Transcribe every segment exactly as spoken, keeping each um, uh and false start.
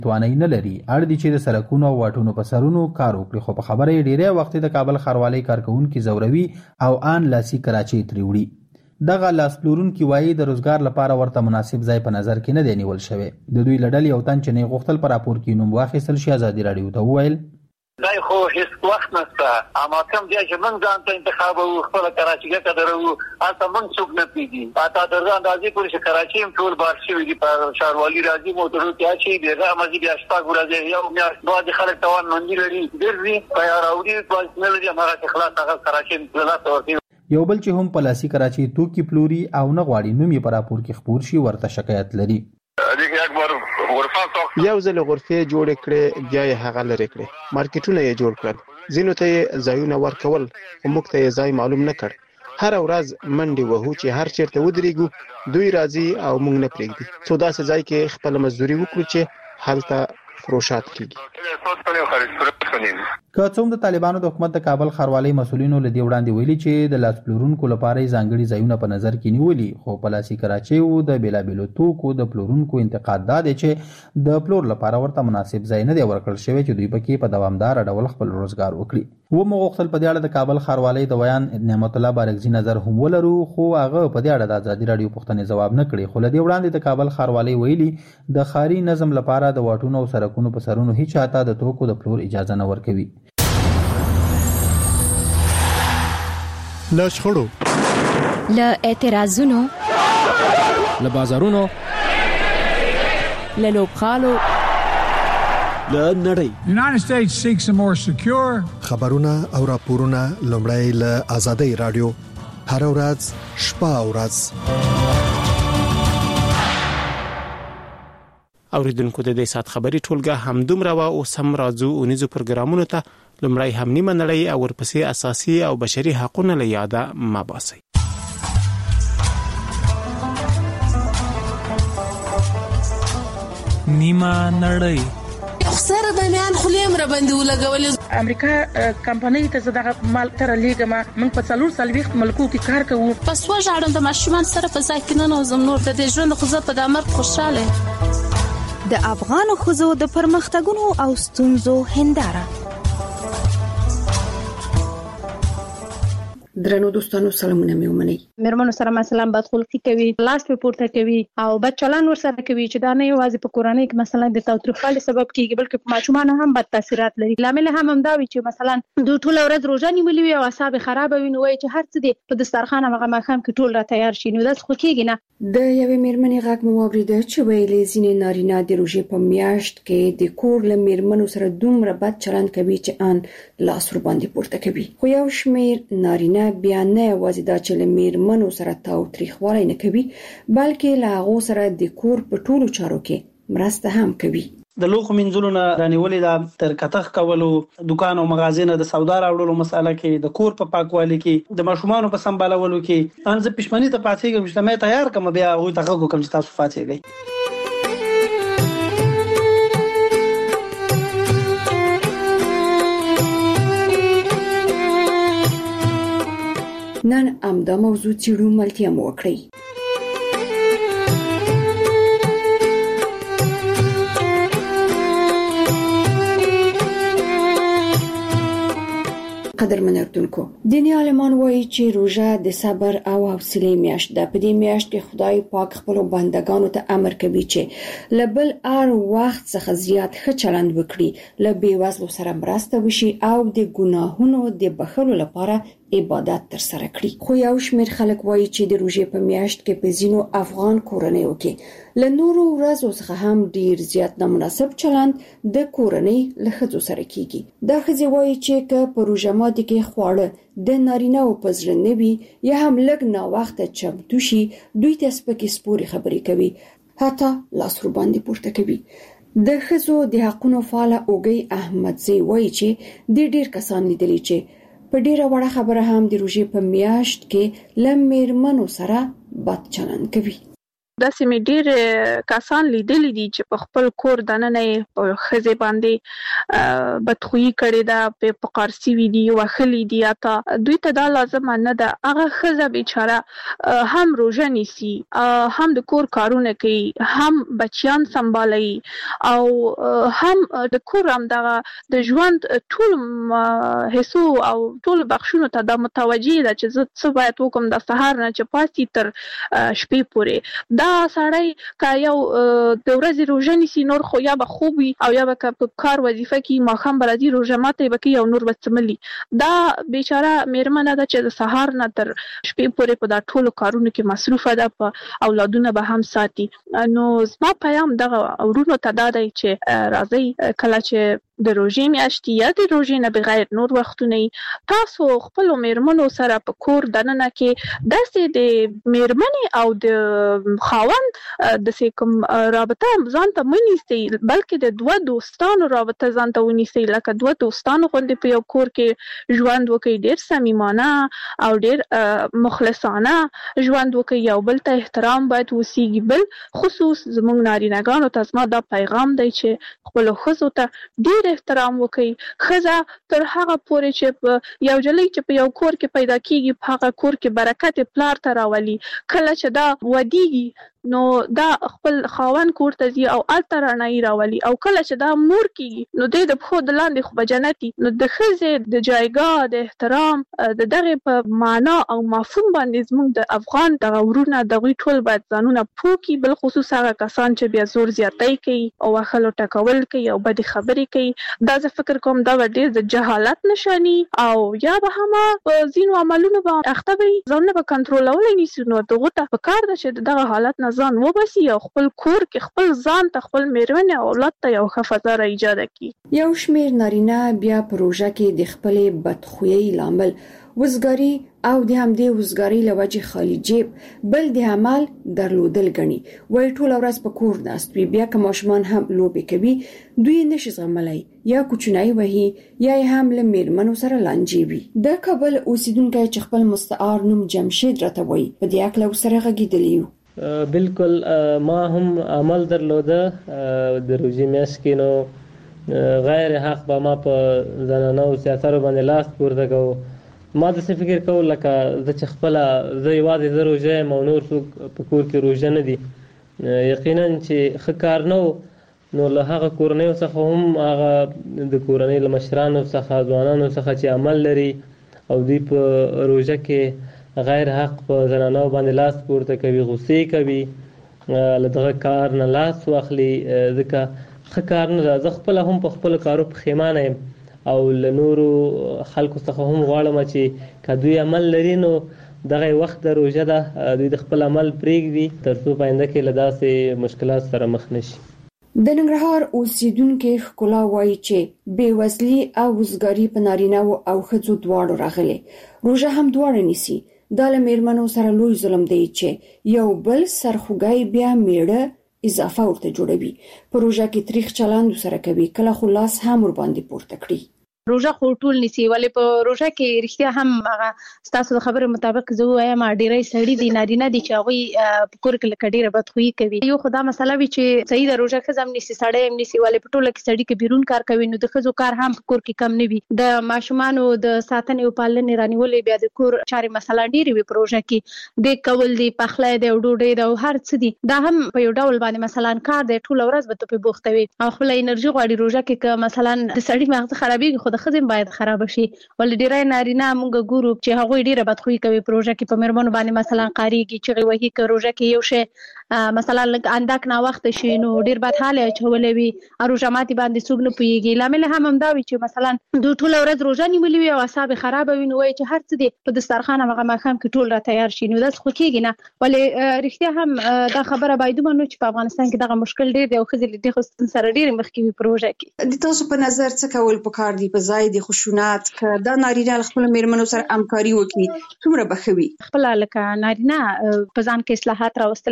توانای نه لري اړ دي چې د سړکونو او واټونو په سرونو کار وکړي، خو په خبره یې ډیری وخت د کابل ښاروالۍ کارکونکي زوروي او آن لاسي کراچۍ ترې وړي. دغه لاس پلورونکي وایي د روزګار لپاره ورته مناسب ځای په نظر کې نه دی نیول شوی. د دوی له ډلې یو تن چې نه غوښتل په راپور کې نوم واخیستل شي ازادي راډیو ته وویل دای خو هیڅ وخت نشته، اما کوم ځای چې موږ ځان ته انتخاب او خپل کراچۍ ته درو اته موږ څوک نه پیږي. اته درځه اندازې پورې چې کراچۍ هم ټول بار شي وي په ښاروالۍ راځي موټرو کې شي د رامزي بیا شپه ګورځي یو میاشت بعد خلک توان منځ لري ګرځي په راوړي په نه لري هغه خلاص هغه کراچۍ بلات ورته. یو بل چې هم پلاسي کراچۍ توکي پلوري او نه غواړي نوم یې په راپور کې خپور شي ورته شکایت لري. یو ځل غرفه جوړ کړي بیا یې هغه لري کړي، مارکیټونه یې جوړ کړل، ځینو ته یې ځایونه ورکول او موږ ته یې ځای معلوم نه کړ. هر ورځ منډي وهو چې هر چیرته ودرېګو دوی راځي او موږ نه پرېږدي. څو داسې ځای کې خپل مزدوري وکړو چې هلته فروشات کیږي. که څوم د طالبانو د حکومت د کابل ښاروالۍ مسولینو له دې وړاندې ویلي چې د لاس پلورونکو لپاره ځانګړي ځایونه په نظر کې نیولي، خو پلاسي کراچۍ او د بیلابیلو توکو د پلورونکو انتقاد دا دی چې د پلور لپاره ورته مناسب ځای نه دی ورکړل شوی چې دوی پکې په دوامدار ډول خپل روزګار وکړي. و مو غوښتل په دې اړه د کابل ښاروالۍ د ویان نعمت الله بارکزي نظر هم ولرو، خو هغه په دې اړه د ازادي راډیو پوښتنې ځواب نه کړي. خو له دې وړاندې د کابل ښاروالۍ ویلي د ښاري نظم لپاره د واټونو او سړکونو په سرونو هیڅ چاته د توکو د پلور اجازه نه ورکوي. له شخړو، له اعتراضونو، له بازارونو، له لوبغالو، له نړۍ United States seeks a more secure خبرونه او راپورونه لومړی له آزادۍ راډیو هر ورځ شپه او ورځ. اوریدونکو د دې سات خبري ټولګه همدومره وا او سم راځو اونیزو پروګرامونو ته لمړی هم نیمه نړۍ او ورپسې اساسي او بشري حقوقونه له یاده ما باسي. نیمه نړۍ خسر د میان خلیم را باندې ولګول. امریکا کمپنۍ ته زده مال تر لیګما من په څلور سالويخت ملکو کې کار کوو. پس وژاړم د ماشومان سره په ځای کې نه نوزم نور د دې ژوند خو زه په دامر خوشاله. د افغان خوځو د پرمختګونو او ستونزو هنداره. درنو دوستانو سلامونه مې ومنئ. مېرمنو سره مثلا بدخلقي کوي، لاس په پورته کوي او بد چلند ورسره کوي چې دا نه یوازې په کورنۍ کې مثلا د تاوتریخوالي سبب کیږي بلکې په ماشومان هم بد تاثیرات لري. لامل هم همدا وي چې مثلا دوی ټول ورځ روزه نیولې وي او اعصاب خراب وي نو وایي چې هر څه دي په دسترخوان هغه ماښام کې ټول را تیار شي، نو دا څه کیږي نه. د یوې مېرمنې غږ مو واورېده چې ویلې ځینې نارینه د روژې په میاشت کې د کور له مېرمنو سره دومره بد چلند کوي چې ان لاس ور باندې پورته کوي. خو یو شمېر نارینه بیا نه یوازې دا چې له مېرمنو سره تاوتریخوالی نه کوي بلکې له هغو سره د کور په ټولو چارو کې مرسته هم کوي. د لوښو مینځلو نه رانیولې دا تر کتخ کولو، دکان او مغازې نه د سودا راوړلو مساله کې، د کور په پاکوالي کې، د ماشومانو په سمبالولو کې. ان زه پښمنۍ ته پاتېږم چې مې تیار کوم بیا هغه ته کوم چې تاسو پاتېږئ. نن امدا موضوع چیرو ملتیا مو وکړئ. قدرمن اردوونکو، دیني عالمان وایي چې روژه د صبر او حوصلې میاشت ده. په دې میاشت کې خدای پاک خپل بندگانو ته امر کوي چې له بل هر وخت څخه زیات ښه چلند وکړي، له بېوزلو سره مرسته وشي او د ګناهونو د بخښلو لپاره عبادت تر سره کړي. خو یو شمېر خلک وایي چې د روژې په میاشت کې په ځینو افغان کورنیو کې له نورو ورځو څخه هم ډیر زیات نامناسب چلند د کورنۍ له ښځو سره کیږي. دا ښځې وایي چې که په روژه ماتي کې خواړه د نارینه‌و په زړه نه وي یا هم لږ ناوخته چمتو شي دوی ته سپکې سپورې خبرې کوي، حتی لاس ور باندې پورته کوي. د ښځو د حقونو فعاله اوږۍ احمدزی وایي چې د ډیر کسان لیدلي چې په ډیره وړه خبره هم د روژې په میاشت کې له مېرمنو سره بد چلند کوي. داسې مې ډېر کسان لیدلي دي چې په خپل کور دننه په ښځې باندې بدخویي کړې ده، په قارسي وي دي، وهلي دي. اته دوی ته دا لازمه نه ده. هغه ښځه بیچاره هم روژه نیسي، هم د کور کارونه کوي، هم بچیان سنبالوي او هم د کور همدغه د ژوند ټول حصو او ټول بخشونو ته دا متوجه ده چې زه څه باید وکړم د سهار نه چې پاسي تر شپې پورې. دا سړی که یو د ورځې روژه نیسي نور خو یا به خوب وي او یا به که په کار وظیفه کې ماښام به راځي روژه ماتی به کوي او نور به څملي. دا بیچاره میرمنه ده چې د سهار نه تر شپې پورې په دا ټولو کارونو کې مصروفه ده، په اولادونه به هم ساتي. نو زما پیام دغه ورونو ته دا دی چې راځئ کله چې د روژې میاشتې یا د روژې نه بغیر نور وختونه تاسو خپلو میرمنو سره په کور دننه کې داسې د میرمنې او د خاوند داسې کوم رابطه ځان ته مه نیسئ، بلکې د دوه دوستانو رابطه ځان ته ونیسئ، لکه دوه دوستانو غوندې په یو کور کې ژوند وکړئ، ډېر صمیمانه او ډېر مخلصانه ژوند وکړئ، یو بل ته احترام باید وسیږي. بل خصوص زموږ نارینه‌ګانو ته زما دا پیغام دی چې خپلو ښځو ته ډېر احترام وکړي. ښځه تر هغه پورې چې په یو جلۍ چې په یو کور کې پیدا کیږي په هغه کور کې برکت پلار ته راولي. کله چې دا ودیږي نو دا خپل خاوند کور ته ځي او هلته رڼایي راولي، او کله چې دا مور کیږي نو دی د پښو د لاندې خو به جنت وي. نو د ښځې د جایګاه د احترام د دغې په معنا او مفهوم باندې زموږ د افغان دغه ورونه دغوی ټول باید ځانونه پوه کړي، بالخصوص هغه کسان چې بیا زور زیاتی کوي او وهلو ټکول کوي او بدې خبرې کوي. دا زه فکر کوم دا به ډېر د جهالت نښاني او یا به هم په ځینو عملونو به اخته وي، ځانونه به کنټرولولی نیسي. نو دغو ته پکار ده چې دغه حالت نه ځان وباسي او خپل کور کې خپل ځان ته خپل میرمنې او اولاد ته یو ښه فضا را ایجاده کړي. یو شمېر نارینه بیا په روژه کې د خپلې بدخویۍ لامل وزګاري او د همدې وزګارۍ له وجې خالي جیب بل د عمل درلودل ګڼي. وایي ټوله ورځ په کور ناست وي، بیا که ماشومان هم لوبې کوي دوی نشي زغملی، یا کوچنی وهي یا یې هم له میرمنو سره لانجې وي. د کابل اوسیدونکی چې خپل مستعار نوم جمشید راته وایي په دې هکله ورسره غږېدلی یو. بالکل ما هم عمل درلوده د روژې میاشت کې، نو غیر حق به ما په زنانه او سیاسرو باندې لاس پورته کوو. ما داسې فکر کوو لکه زه چې خپله زه یوازې زه روژه یم او نور څوک په کور کې روژه نه دي. یقینا چې ښه کار نه و، نو له هغه کورنیو څخه هم هغه د کورنۍ له مشرانو څخه ځوانانو څخه چې عمل لري او دوی په روژه کې غیر حق په زنانو باندې لاس پورته کوي، غصې کوي، له دغه کار نه لاس واخلي، ځکه ښه کار نه ده. زه خپله هم په خپلو کارو پښیمانه یم او له نورو خلکو څخه هم غواړم چې که دوی عمل لري نو دغه وخت د روژه ده دوی د خپل عمل پرېږدي تر څو په آینده کې له داسې مشکلات سره مخ نشي. د ننګرهار اوسیدونکي ښکلا وایي چې بېوزلي او وزګاري په نارینه‌و او ښځو دواړو راغلې. روژه هم دواړه نیسي. دا له میرمنو سره لوی ظلم دی چې یو بل سرخوږی بیا میړه اضافه ورته جوړوي، په روژه کې تریخ چلند سره کوي، کله خو لاس هم ور باندې پورته کړي. روژه خو ټول نیسي، ولې په روژه کې رښتیا هم هغه ستاسو د خبرې مطابق زه وایم ډېری سړي دي نارینه دي چې هغوی په کور کې لکه ډېره بدخویي کوي. یو خو دا مسله وي چې صحیح ده روژه ښځه هم نیسي سړی هم نیسي، ولې په ټوله کې سړي که بیرون کار کوي نو د ښځو کار هم په کور کې کم نه وي. د ماشومانو د ساتنې او پالنې رانیولې بیا د کور چارې مثلا ډېرې وي په روژه کې، د کول دي، پخلی دی او ډوډۍ ده او هر څه دي، دا هم په یو ډول باندې مثلا کار دی، ټوله ورځ به ته پرې بوخته وي او خپله انرژي غواړي. روژه کې که مثلا د سړي مغزه خرابېږي خو د ښځې هم باید خراب شي، ولې ډېری نارینه موږ ګورو چې هغوی ډېره بدخویي کوي په روژه کې، په میرمنو باندې مثلا قاریږي، چغې وهي، که روژه کې یو شی مثلا لږ اندک ناوخته شي نو ډېر بد حاله اچولی وي، روژه ماتي باندې څوک نه پوهېږي. لامل هم همدا وي چې مثلا دوی ټوله ورځ روژه نیولې وي او اعصاب یې خرابه وي، نو وایي چې هر څه دی په دسترخوان همغه ماښام کې ټول را تیار شي، نو داسې خو کېږي نه. ولې رښتیا هم دا خبره باید ومنو چې په افغانستان کې دغه مشکل ډېر دی او ښځې له دې ستونزې سره ډېرې مخکې وي په روژه کې. د تاسو په نظر څه کول پکار دي په ځای د خشونت که دا نارینه له خپلو میرمنو سره همکاري وکړي څومره به ښه وي؟ خپله لکه نارینه په ځان کې اصلاحات راوستلی شي،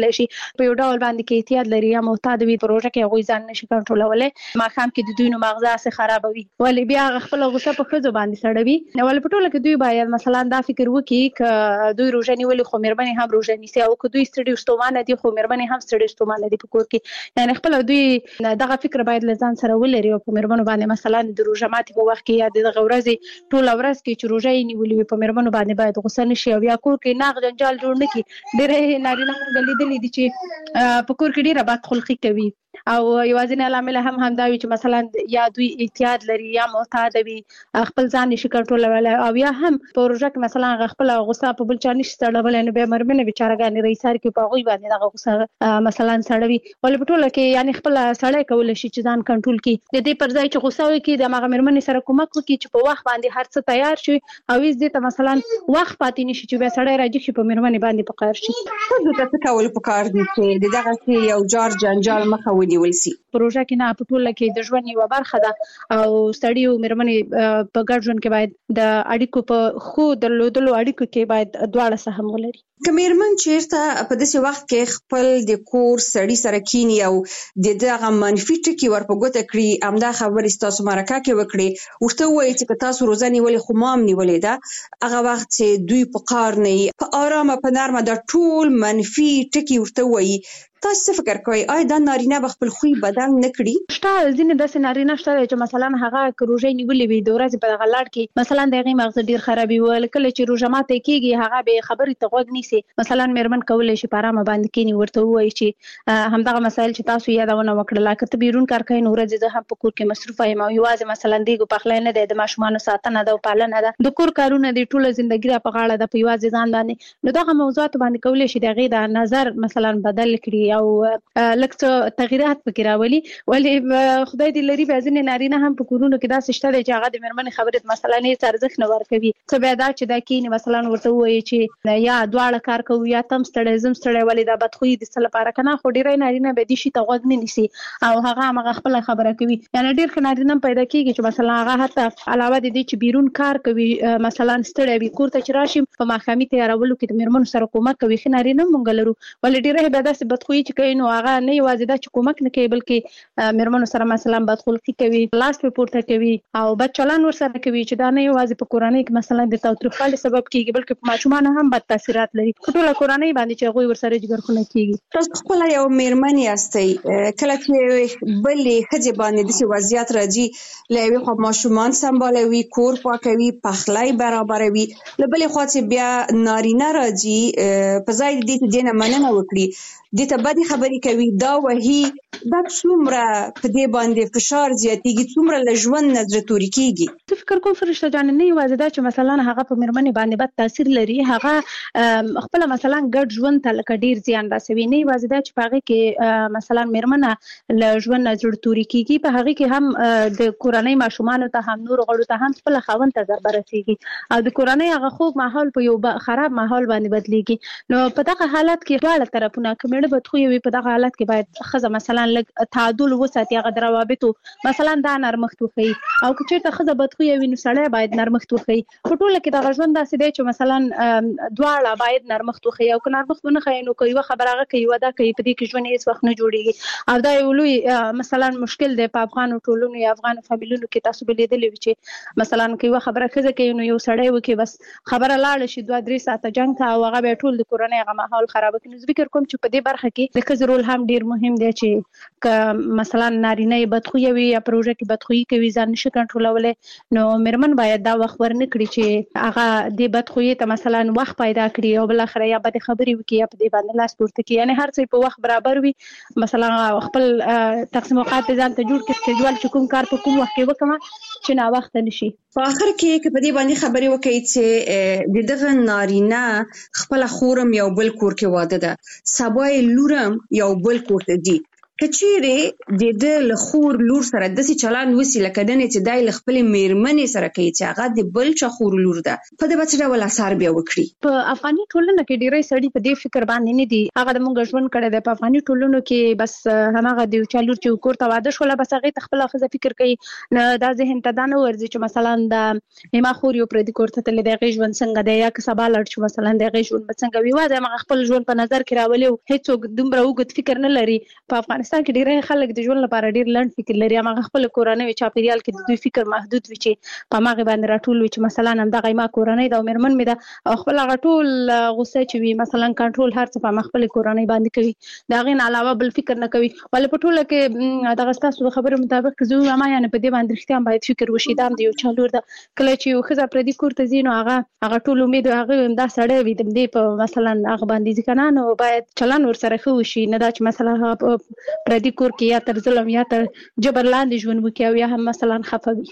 په یو ډول باندې کې احتیاط لري یا معتاد وي پروژه کې هغه ځان نشي کنټرولولای ما خام کې د دوی نو مغزه سه خرابوي ولی بیا خپل غوسه په خزو باندې سړوي نو ول په ټوله کې دوی باید مثلا دا فکر وکړي ک دوی روزنی ولې خو مهرباني هم روزنی سي او ک دوی ستړي ستومانه دي خو مهرباني هم ستړي ستومانه دي په کور کې یعنی خپل دوی دغه فکر باید لزان سره ولري او په مهربانو باندې مثلا د روزمات په وخت کې یا د غورزي ټول ورځ کې چې روزي نیولې په مهربانو باندې باید غوسه نشي او یا کور کې ناغ جنجال جوړ نه کی ډېر نارینه غلیدلې دي چې په کور کې ډېر بد خلقي کوي او یوازینی عامل هم همدا وي چې مثلا یا دوی احتیاط لري یا معتاد وي خپل ځان نشي کنټرولولای او یا هم پروژه کې مثلا خپل غوسه په بل چا نشي سړول نو به مرمنه بیچارهګانی رئیسار کې په غوي باندې دغه غوسه مثلا سړوي ول په ټوله کې یعنی خپل سړی کول شي چې ځان کنټرول کړي د دې پر ځای چې غوسه وکړي د هغه مرمنه سره کومک وکړي چې په وخت باندې هر څه تیار شي او دې ته مثلا وخت پاتې نشي چې به سړی راځي چې په مرمنه باندې پکار شي څه د څه کول پکار دي چې دغه یو جار جنجال مخه ونیول شي پروژه کې نه په ټوله کې د ژوند یو برخه ده او ستړي او مرمنې په ګډ ژوند کې باید د اړیکو په خو درلودلو اړیکو کې باید دواړه سهم ولري کمرمن چیرته په داسې وخت کې خپل د کور سړی سره کینی او د دغه منفي ټکی ورپګوته کړی امدا خبرې تاسو مرکه کې وکړي ورته وایي چې تاسو روزانه ولې خو مام نیولې ده هغه وخت چې دوی په قار نه په آرامه په نرمه د ټول منفي ټکی ورته وایي تاسو فکر کوئ آیا دا نارینه به خپل خوی بدل نه کړي شته ځینې داسې نارینه شته چې مثلا هغه روزي نیولې وي د ورځې په دغه لاړ کې مثلا دغه مغز ډیر خرابي ول کله چې روزه ماته کیږي هغه به خبرې ته غوږ نیسي مثلا مېرمن کولای شي په آرامه باندې کینی ورته وایي چې همدغه مسایل چې تاسو یادونه وکړه کته بیرون کار کوي نو ورځې زه هم په کور کې مصروف یم او یوازې مثلا دیګو پخلای نه د ماشومان ساتنه ده او پالنه ده د کور کارونه د ټوله ژوندۍ په غاړه ده په یوازې ځان باندې نو دغه موضوعات باندې کولای شي دغه د نظر مثلا بدل کړي او لکه تغیرات پکې راولي ولی خدای دې لري بعضی نارینه هم په کورونو کې دا سشته چې هغه د مرمن خبرې مثلا نه ارزښت نه ورکوي څه به دا چې دا کینی مثلا ورته وایي چې یا دواړه کار کوي یا تم ستړی زم ستړی ولی دا بدخوي د څه لپاره کنه خو ډیرای نارینه به دي شي ته غوږ نه نیسي او هغه هغه خپل خبره کوي یعنی ډیر ښه نارینه پیدا کیږي چې مثلا هغه حتی علاوه د دې چې بیرون کار کوي مثلا ستړی وي کور ته چې راشي په ماښامي تیارولو کې د مرمن سره کومک کوي خو نارینه مونږ لرو ولی ډیرای به داسې بدخوي چې کوي نو هغه نه یوازې دا چې کومک نه کوي بلکې مرمنو سره مثلا بدخلقي کوي لاس په پورته کوي او بد چلن ور سره کوي چې دا نه یوازې په کورنۍ کې مثلا د تاوتریخوالي سبب کیږي بلکې په ماشومان هم بد تاثیرات لري ټول کورنۍ باندې چې غوي ور سره جګرخونه کیږي تاسو خپل یو مرمن یاستئ کله چې بلې خځه باندې د وضعیت راځي لوي خو ماشومان سمبالوي کور پاکوي پخلای برابروي لبلې خو چې بیا نارینه راځي په ځای دې ته دینه مننه وکړي د ته بدی خبرې کوي دا وਹੀ دا څومره په دې باندې فشار زیاتېږي څومره له ژوند نظر توري کیږي ته فکر کوم فرشته جان نه یوازې دا چې مثلا هغه په مرمنې باندې بد تاثیر لري هغه خپل مثلا ګډ ژوند ته لکه ډیر زیان رسوي نه یوازې دا چې هغه کې مثلا مرمنه له ژوند نظر توري کیږي په هغه کې هم د کورنۍ ماشومان ته هم نور غړو ته هم خپل خاوند ته ضرر رسیږي او د کورنۍ هغه خوب ماحول په یو خراب ماحول باندې بدليږي نو په دغه حالت کې ټول طرفونه کومې بدخوي وي په دغه حالت کې باید خزه مثلا لږ تعادل وساتي هغه دروابطو مثلا دا نرمښت وخی او که چېرته خزه بدخوي وي نو سړی باید نرمښت وخی په ټوله کې دغه ژوند داسې دی چې مثلا دواړه باید نرمښت وخی او که نرمښت ونه خی نو کوي یو خبره هغه کوي ودا کوي په دې کې ژوند هیڅ وخت نه جوړیږي او دا یو لوی مثلا مشکل دی په افغان ټولنو یا افغان فامیلونو کې تاسو به لیدلې چې مثلا کوي یو خبره خزه کوي نو یو سړی وکي بس خبره لاړ شي دوه درې ساعته جنگ کا او هغه به ټول د کورنۍ هغه ماحول خراب کړي نو فکر کوم چې په دې برخه کې د ښځې رول هم ډیر مهم دی چې که مثلا نارینه بدخویه وي یا پروژه کې بدخویي کوي ځان نشي کنټرولولی نو مېرمن باید دا وخت ورنه کړي چې هغه د بدخویي ته مثلا وخت پیدا کړي او بل اخر یا بد خبرې وکړي یا په دې باندې لاس پورته کړي یعنی هر څه په وخت برابر وي مثلا خپل تقسیم اوقات ځان ته جوړ کړي چې ډول کوم کار په کوم وخت کې وکړم چې نا وخت نشي په اخر کې په دې باندې خبرې وکړي چې د دغه نارینه خپل خورم یو بل کور کې واده ده سبا لورم یو بل کور ته دي کچېره د د لخور لور سره د سي چلان وسی لکه دنه چې دای لخپل میرمنې سره کوي چې هغه د بل چا خور لور ده په د بچ ډول اثر بیا وکړي. په افغاني ټولنه کې ډیری سړي په دې فکر باندې نه دي هغه د مونږ ژوند کړي د په افغاني ټولنو کې بس هغه د چا لور چې کور ته واده شول بس هغه خپل خزه فکر کوي دا ذهن ته دا نه ورځي چې مثلا د نیمه خور یو پر دې کور ته تل د غي ژوند څنګه دی یا که سبا لړ شو مثلا د غي ژوند څنګه وي واده مغ خپل ژوند په نظر کې راولي هیڅ دومره وګت فکر نه لري. په افغانستان کې ډیری خلک د ژوند لپاره ډیر لنډ فکر لري هغه خپل کورنۍ چاپیریال کې د دوی فکر محدود وي چې په ماغه باندې راټول وي چې مثلا هم د غیما کورنۍ د عمرمن می د خپل غټول غوسه چې وي مثلا کنټرول هر څه په خپل کورنۍ باندې کوي دا غین علاوه بل فکر نه کوي ول په ټوله کې د غستاسو خبرو مطابق زه ما یعنی په دې باندې اختیار باید فکر وشي دا د یو چالور د کله چې یو خزه پر دې کور ته زینو هغه هغه ټول امید هغه دا سړی وي د دې په مثلا هغه باندې ځکه نو باید چلن ور سره خو شي نه دا چې مثلا پر دې کور کې یا تر ظلم یا تر جبر لاندې ژوند وکي او یا هم مثلا خفوي.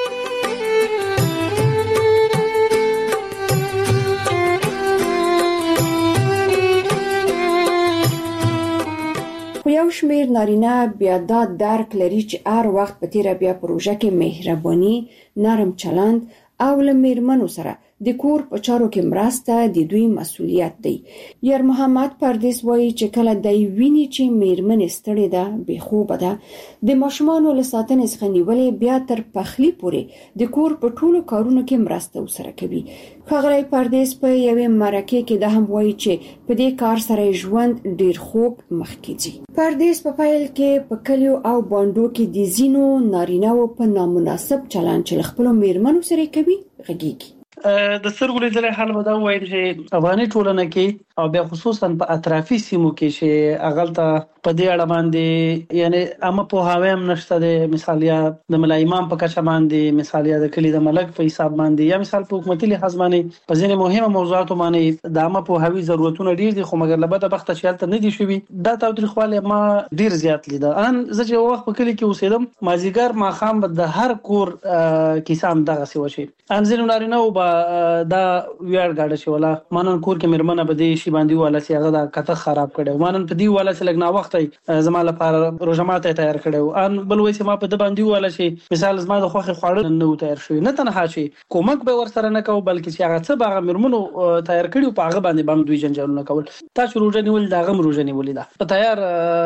خو یو شمیر نارینه بیا دا درک لري چې هر وخت په تیره بیا پروژه کې مهرباني نرم چلند او له میرمنو سره د کور په چارو کې مرسته د دوی مسؤلیت دی. یار محمد پردیس وایي چې کله د ویني چې میرمن ستړي ده بې خوبه ده د ماشومانو له ساتنې څخه نیولې بیا تر پخلی پورې د کور په ټولو کارونو کې مرسته وسره کوي. ښاغلی پردیس په یوې مرکه کې دا هم وایي چې په دې کار سره ژوند ډیر خوب مخکې ځي. پردیس په پیل کې په کلیو او بانډو کې د زینو نارینه‌و په نامناسب چلند چې خپل میرمنو سره کوي غږیږي. د سترګو لیدل حال به دا وایي چې افغاني ټولنه کې او بیا خصوصا په اطرافي سیمو کې چې اغلته په دې اړه باندې یعنی اما په هاویم نشته د مثال یا د ملا امام په کچه باندې مثال یا د کلی د ملک په حساب باندې یا مثال په حکومتي لحاظ باندې په ځینې مهمه موضوعات باندې د اما په هاوی ضرورتونه ډیر دي خو مګر لبد بخت چالت نه دي شوی دا تاریخواله ما ډیر زیات لیدا ان زه چې وخت په کلی کې اوسېدم مازیګر ما خام د هر کور کیسام دغه سی وشي ان ځینې نارینه او دا ویاړ گاډه شي ولا مانن کور کې مرمنه بده شي باندې والا سي هغه دا کته خراب کړي مانن په دی والا سي لګنا وخت زما لپاره روزماته تیار کړي ان بل وای سي ما په د باندې والا شي مثال زما د خوخه خوړل نه تیار شوی نه تنها شي کومک به ور سره نه کو بلکې چې هغه څه باغ مرمنو تیار کړي په هغه باندې بم دوی جنجال نه کول تاسو روزه نیول دا غم روزه نیول دا په تیار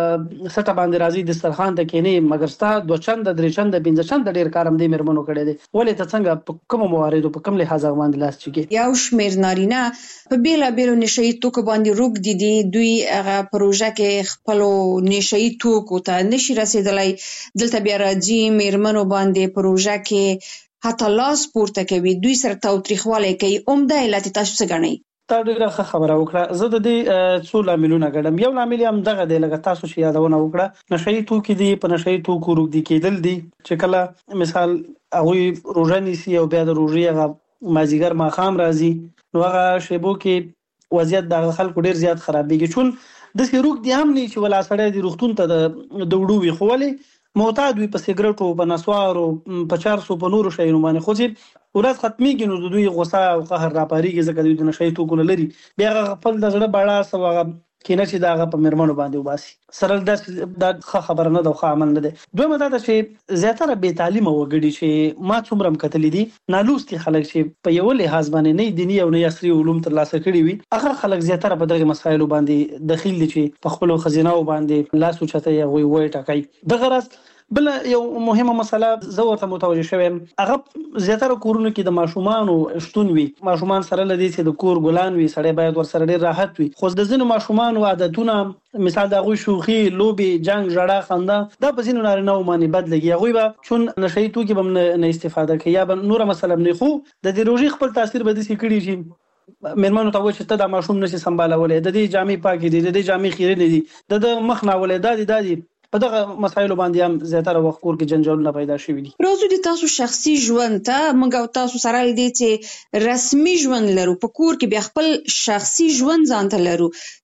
سټه باندې راځي د دسترخوان ته کېنی مګر ستا دوه چند درې چند پنځه چند ډیر کارم دی مرمنو کړي دي ولې ته څنګه په کوم موارد په کوم لحاظ باندې لاس چکی یو شمیر نارینه په بیلا بیلو نشئی توکو باندې روک دي دي دوی هغه پروژه کې خپل نشئی توکو ته نشي رسیدلای دلته بیا راځي میرمنو باندې پروژه کې حتی لاس پورته کوي دوی سره تاوتریخواله کوي عمده علت تاسو څه غنئ تا ډیره خبره وکړه زه د دې څو لاملونه غړم یو لامل هم دغه دی لکه تاسو چې یادونه وکړه نشئی توکي دي په نشئی توکو روک دي کېدل دي چې کله مثال هغه روزاني سي او بیا د روزي هغه مازیګر ما خام راځي نو هغه شیبو کې وضعیت د خلکو ډیر زیات خرابېږي چون د سیروک دی هم نه چې ولا سړی د روختون ته د دوړو وی خولې معتاد وي په سیګریټو په نسوارو په چار سو په نورو شیانو باندې خو چې ورځ ختميږي نو د دوی غوسه او قهر راپاريږي ځکه دوی د نشئی توکو لري بیا خپل د زړه باړه سوغه کینه چې داغه په مرمنو باندې وباسي سره د خبره نه د خو عمل نه دی دوی مده د چې زیاتره بے تعلیمه وګړي چې ما څومره کتلې دي نالوستي خلک چې په یو لحاظ باندې نه دینی او نه عصري علوم ترلاسه کړي وي هغه خلک زیاتره په دغه مسایلو باندې دخیل دي چې په خپل خزینه باندې لاس اوچته وي وي ټکای دغه راز بل یو مهمه مسله زه ورته متوجه شوم هغه زیاتره کورونو کې د ماشومان شتون وي ماشومان سره لدی چې د کور ګلان وي سړی باید ور سره ډیر راحت وي خو د ځینو ماشومان عادتونه مثال د غو شوخي لوبي جنگ جړه خنده دا په ځینو نارینه باندې بد لګي هغه به چون نشئی توکي به نه استفاده کوي یا به نور مسله نه خو د دې روزي خپل تاثیر به دي کړی شي مرمنو ته وچ ته د ماشوم نشي سمبالولې د دې جامې پاکي دي د دې جامې خیره نه دي د مخ نه ولې دادي دادي په دغه مسایلو باندې هم زیاتره وخت کور کې جنجالونه پیدا شوي دي روزو د تاسو شخصي ژوند ته موږ او تاسو سره لدی چې رسمي ژوند لرو په کور کې بیا خپل شخصي ژوند ځان ته لرو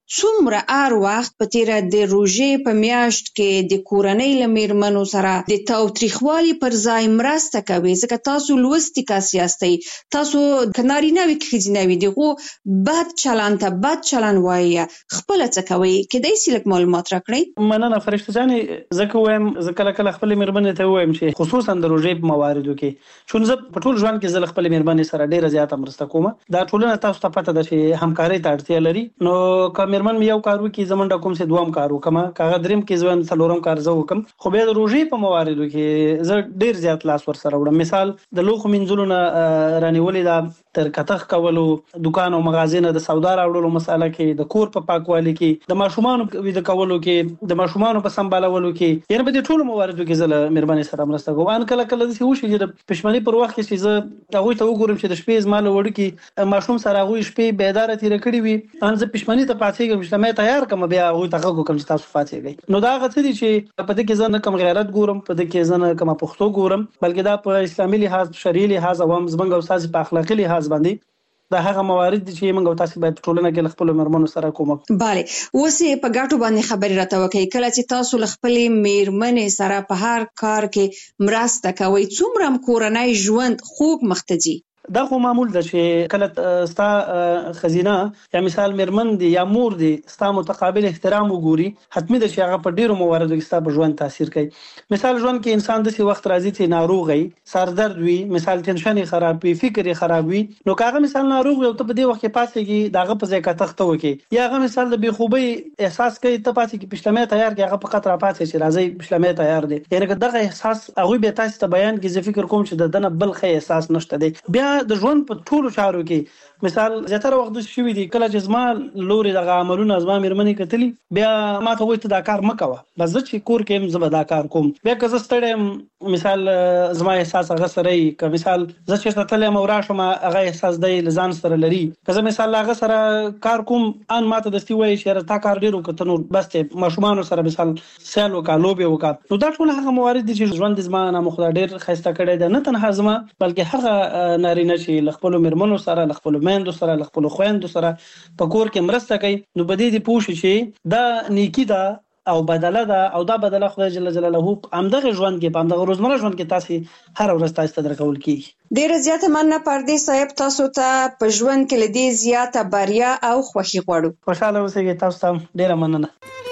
څومره ار وخت په تیر د روژې په میاشت کې د کورنۍ لمیرمنو سره د تاوتریخوالي پر ځای مرسته کوي؟ ځکه تاسو لوستي کس یاستئ، تاسو کنارینه وي که ښځینه وي دغه بد چلند ته بد چلند وایي، خپل څه کوي؟ کېدای شي لږ معلومات راکړئ. مننه فرشته جانې. زه وایم زه کله کله خپل مېرمنې ته وایم چې خصوصا د روژې په مواردو کې، چون زه په ټول ژوند کې زه خپل مېرمنې سره ډیره زیاته مرسته کوم. دا ټولنه تاسو ته پته ده چې همکارۍ ته اړتیا لري، نو که مېرمن مې یو کار وکړي زه منډه کوم چې دوام کار وکړم، که هغه دریم کې زه څلورم کار زه وکړم. خو بیا د روژې په مواردو کې زه ډیر زیات لاس ور سره وړم. مثال د لوښو مینځلو نه رانیولې ده، تر کتغ کولو، دکان او مغازې نه د سودا راوړلو مساله کې، د کور په پاکوالي کې، د ماشومانو ویده کولو کې، د ماشومانو په سمبالولو کې، یعنې په دې ټولو مواردو کې زه له مېرمنې سره مرسته کوم. ان کله کله داسې وشي چې د پښمنۍ پر وخت کې چې زه هغوی ته وګورم چې د شپې زما له وړوکي ماشوم سره هغوی شپې بیداره تېره کړې وي، ان زه پښمنۍ ته پاڅېږم چې مې تیار کړم، بیا هغوی ته غږ وکړم چې تاسو پاڅېږئ. نو دا هغه څه دي چې په دې کې زه نه کوم غیرت ګورم، په دې کې زه نه کومه پښتو ګورم، بلکې دا په اسلامي لحاظ، شرعي لحاظ او هم زموږ او ستاسې په اخلاقي لحاظ باندې دا هغه موارد دي چې موږ تاسو باید ټولنه کې خپل مېرمنو سره کوم. bale اوس په ګټو باندې خبرې راته وکړئ. کله چې تاسو خپل مېرمنې سره په هر کار کې مرسته کوئ، څومره کورنۍ ژوند خوږ مخته ځي؟ دا خو معمول ده چې کله ستا خزینه یا مثال مېرمن دی یا مور دی ستا متقابل احترام وګوري، حتمی ده چې هغه په ډیرو مواردو کې ستا په ژوند تاثیر کوي. مثال ژوند کې انسان داسې وخت راځي چې ناروغ وي، سردرد وي، مثال ټینشن یې خراب وي، فکر یې خراب وي، نو که هغه مثال ناروغ وي او ته په دې وخت کې پاتېږي د هغه په ځای که تخته وکړي، یا هغه مثال د بېخوبۍ احساس کوي، ته پاتې کې پشلمې تیار کړي، هغه په قطره پاتې چې راځي پشلمې تیار دی، یعنې که دغه احساس هغوی بیا تاسو ته بیان کړي، زه فکر کوم چې د ده نه بل ښه احساس نشته دی. بیا د ژوند په ټولو چارو کې مثال زیاتره وخت داسې شوي دي کله چې زما لورې دغه عملونه زما مېرمنې کتلي، بیا ما ته وایي ته دا کار مه کوه، بس زه چې کور کې یم زه به دا کار کوم. بیا که زه ستړی یم، مثال زما احساس هغه سره وي، که مثال زه چېرته تللی یم او راشم هغه احساس دی له ځان سره لري، که زه مثال له هغه سره کار کوم ان ما ته دستي وایي چې یاره تا کار ډېر وکړه، ته نور بس دی ماشومانو سره مثال سیل وکړه، لوبې وکړه. نو دا ټول هغه موارد دي چې ژوند زما نه خدای ډېر ښایسته کړی دی، نه تنها زما بلکې هغه نارینه چې له خپلو مېرمنو سره، له خپلو میندو سره، له خپلو خویندو سره په کور کې مرسته کوي، نو په دې دې پوه شي چې دا نیکي ده او بدله ده، او دا بدله خدای جل جلاله همدغه ژوند کې په همدغه روزمره ژوند کې تاسې هر ورځ تاسو ته درکول کېږي. ډېره زیاته مننه پردیس صاحب، تاسو ته په ژوند کې له دې زیاته بریا او خوښي غواړو. خوشحاله اوسئ. تاسو ته ډېره مننه.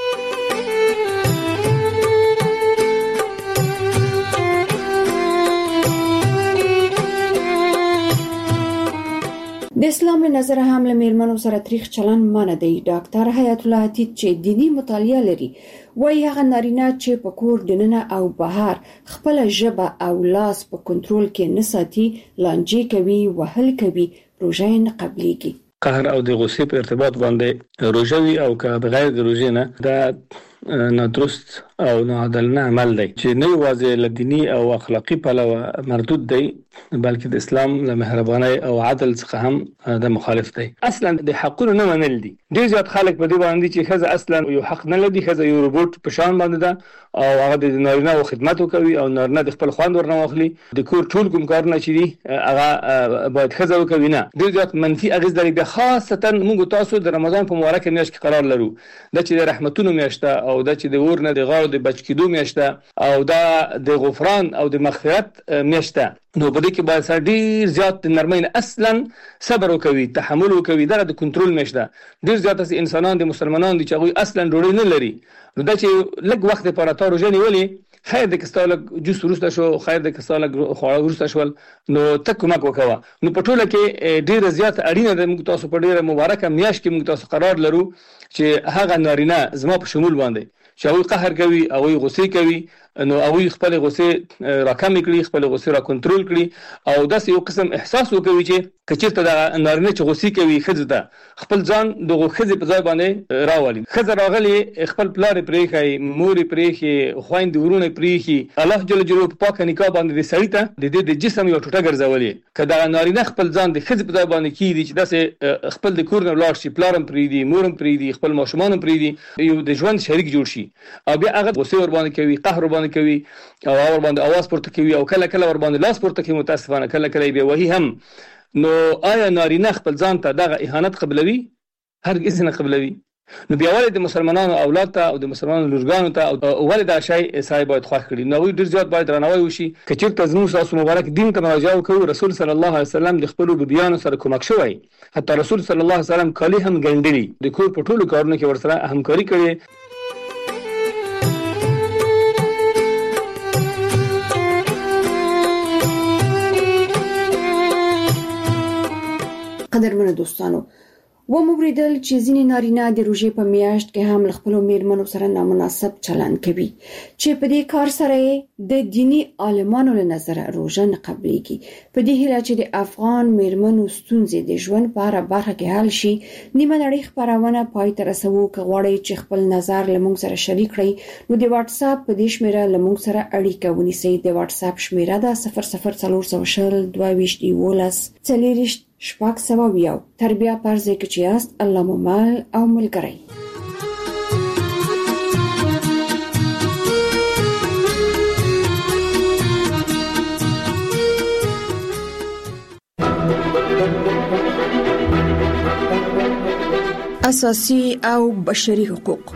د اسلام له نظره هم له مېرمنو سره تریخ چلند منع دی. ډاکټر حیات الله عتیق چې دینی مطالعه لري وایي هغه نارینه چې په کور دننه او بهر خپل ژبه او لاس په کنټرول کې نه ساتي، لانجې کوي، وهل کوي، روژه نه قبليږي. قهر او د غصې په ارتباط باندې روژه وي او که بغیر د روژې نه دا نادرست او ناعادلانه عمل دی چې نه یوازې له دیني او اخلاقي پلوه مردود دی بلکې د اسلام له مهربانۍ او عدل څخه هم د مخالف دی. اصلا د حقونو نه منل دي. ډېر زیات خلک په دې باندې چې ښځه اصلا یو حق نه لري، ښځه یو روبوټ په شان باندې ده او هغه د نارینه او خدمت کوي او نارینه د خپل خوند ورنه واخلي، د کور ټول کوم کارونه چې دي هغه باید ښځه وکوي. نه، ډېر زیات منفي اغېز لري. بیا خاصتا موږ تاسو د رمضان په مبارکه میاشت کې قرار لرو، دا چې د رحمتونو میاشت ده او دا چې د اور نه د غاړو د بچ کېدو میاشت ده او دا د غفران او د مغفرت میاشت ده، نو په دې کې باید سره ډېر زیات د نرمۍ نه اصلا صبر وکوي، تحمل وکوي. دا د کنټرول میاشت ده. ډېر زیات داسې انسانان دي، مسلمانان دي چې هغوی اصلا ډوډۍ نه لري، نو دا چې لږ وخت دپاره تا روژه نیولې، خیر دی که ستا لږ جوس وروسته شو، خیر دی که ستا لږ خواړه وروسته شول، نو ته کومک وکوه. نو په ټوله کې ډېره زیاته اړینه ده موږ تاسو په ډېره مبارکه میاشت کې موږ تاسو قرار لرو چې هغه نارینه زما په شمول باندې چې هغوی قهر کوي، هغوی غصې کوي، نو هغوی خپل غصې راکمې کړي، خپل غصې را کنټرول کړي او داسې یو قسم احساس وکوي چې که چېرته دغه نارینه چې غصې کوي ښځو ته خپل ځان دغو ښځې په ځای باندې راولي. ښځه راغلې خپل پلار یې پرېښی، مور یې پرېښې، خویندې ورونه یې پرېښي، الله جل جلاله په پاکه نکاح باندې د سړي ته د دې د جسم یو ټوټه ګرځولې. که دغه نارینه خپل ځان د ښځې په ځای باندې کېږدي چې داسې خپل د کور نه ولاړ شي، پلار هم پرېږدي، مور هم پرېږدي، خپل ماشومان هم پرېږدي، یو د ژوند شریک جوړ شي او بیا هغه غصې ورباندې کوي، قهر ورباندې کوي او اور باندې आवाज پورته کوي او کله کله ور باندې لاس پورته کوي، متاسفانه کله کله به وਹੀ هم. نو آیا نارینه خپل ځان ته دغه اهانت قبلوي؟ هرگز نه قبلوي. نو بیا ولې د مسلمانانو اولاد ته او د مسلمانانو لورګانو ته او ولې دا شی سای باید خوښ کړي نو ډیر زیات باید رانوي وشي کچیر ته زموږ تاسو مبارک دین ته مراجعه وکړو رسول صلی الله علیه وسلم د خپل بیان سره کومک شوی حتی رسول صلی الله علیه وسلم کلی هم ګندلی د کور په ټولو کارونو کې ورسره همکاري کړې قدرمنو دوستانو و موریدل چې ځینې نارینه د روژې په میاشت کې هم خپل میرمنو سره نامناسب چلند کوي چې په دې کار سره د دینی عالمانو له نظره روژه نه قبليږي په دې هیله چې د افغان میرمنو ستونزې د ژوند په اړه برخه کې حل شي نیمه نړۍ خبرونه پای ته رسوو کغواړي چې خپل نظر له موږ سره شریک کړئ نو د واتس اپ په دې شمیره له موږ سره اړیکه ونیسئ د واتس اپ شمیره ده صفر صفر څلور سوه شل دوه ویشت یولس څلوېښت شپږ سوه یو تر بیا پرځای کې چې یاست الله مو مل او ملګری اساسي او بشري حقوق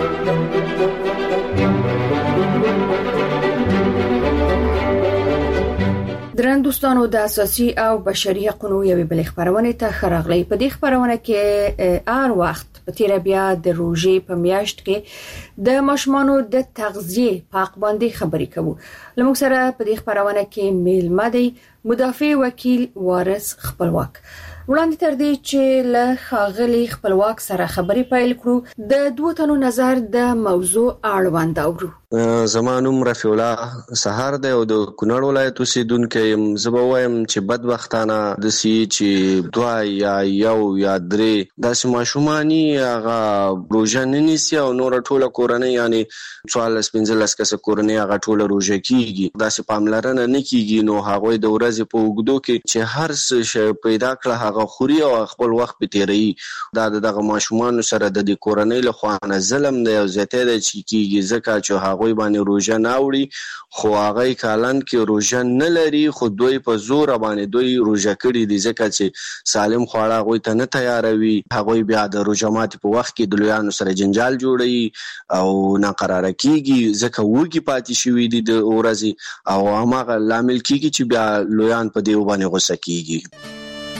درن دوستانو د اساسي او بشري حقوقو یوې بل خبرونه ته خراغلی په دې خبرونه کې هر وخت په تیر بیا د روژې په میاشت کې د ماشومانو د تغذیه پاک باندې خبرې کوو لموږ سره په دې خبرونه کې میلمه دی مدافع وکیل وارث خپلواک وړاندې تر دې چې له خاغلی خپلواک سره خبرې پیل کړو د دوه تنو نظر د موضوع اړوند اورو زمانوم رفیع الله سهار دی او د کونړ ولایت اوسیدونکو يم زه وایم چې بدبختانه د سی چې دوا یا یو یا درې د ماشومانی هغه روزه ننیسي او نور ټوله کورنۍ یعنی څوارلس پنځلس کسه کورنۍ هغه ټوله روزه کیږي دا سه پاملرنه نه کیږي نو هغه د ورځې په وګدو کې چې هر څه پیدا کړه هغه خوري او خپل وخت په تیری دا دغه ماشومان سره د کورنۍ له خوانه ظلم دی او زیاته د چی کیږي ځکه چې هغه باندې روزه نه وړي خو هغه کالن کې روزه نه لري خو دوی په زور باندې دوی روزه کړي دي ځکه چې سالم خواړه غوي ته نه تیاروي هغه بیا د روزه مات په وخت کې د لویانو سره جنجال جوړي او ناقراره کیږي ځکه وګي پاتې شوی دي د ورځي او هغه لامل کیږي چې بیا لویان په دې باندې غوسه کیږي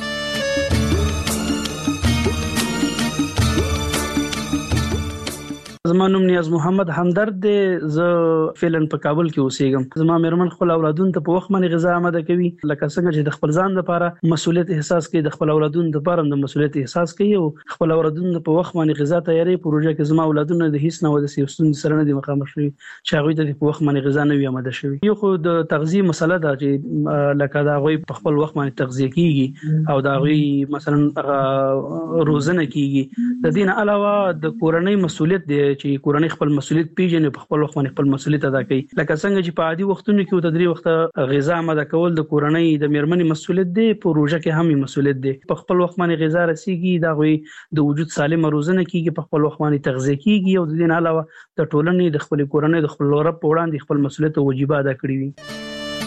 زما نوم نیاز محمد همدرد دی زه فعلا په کابل کې اوسېږم زما مېرمن خپل اولادونو ته په وخت باندې غذا آماده کوي لکه څنګه چې د خپل ځان لپاره مسؤلیت احساس کوي د خپل اولادونو لپاره د مسؤلیت احساس کوي او خپل اولادونو په وخت باندې غذا تیاری پروژه کې زما اولادونو د هیڅ نه ود سیستم سره نه دي مخامخ شوي چې هغه ته په وخت باندې غذا نه وي آماده شوي یو خو د تغذیه مسله ده چې لکه دا غوي په خپل وخت باندې تغذیه کیږي او دا غوي مثلا روزنه کیږي د دین علاوه د کورنۍ مسؤلیت دی چې کورنۍ خپل مسؤلیت پیژني په خپل وخت باندې خپل مسؤلیت ادا کوي لکه څنګه چې په عادي وختونو کې د درې وخت غذا آماده کول د کورنۍ د میرمنې مسؤلیت دی په روزه کې هم مسؤلیت دی په خپل وخت باندې غذا رسیږي دا غوي د وجود سالم روزنه کیږي په خپل وخت باندې تغذیه کیږي او د دین علاوه د ټولنې د خپل کورنۍ د خپل رب په وړاندې خپل مسؤلیت او واجبات ادا کړی وي